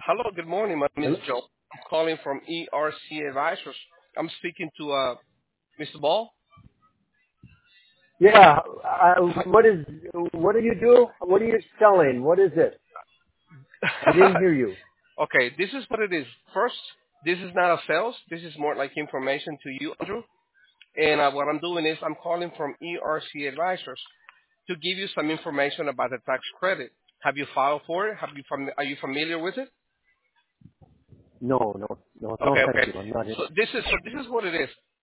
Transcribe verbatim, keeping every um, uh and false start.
Hello, good morning. My name is Hello? Joe. I'm calling from E R C Advisors. I'm speaking to uh, Mister Ball. Yeah. Uh, what is? What do you do? What are you selling? What is it? I didn't hear you. Okay, this is what it is. First, this is not a sales. This is more like information to you, Andrew. And uh, what I'm doing is I'm calling from E R C Advisors to give you some information about the tax credit. Have you filed for it? Have you fam- are you familiar with it? No, no, no, no. Okay, Thank okay. you. I'm not So interested. this is so this is what it is.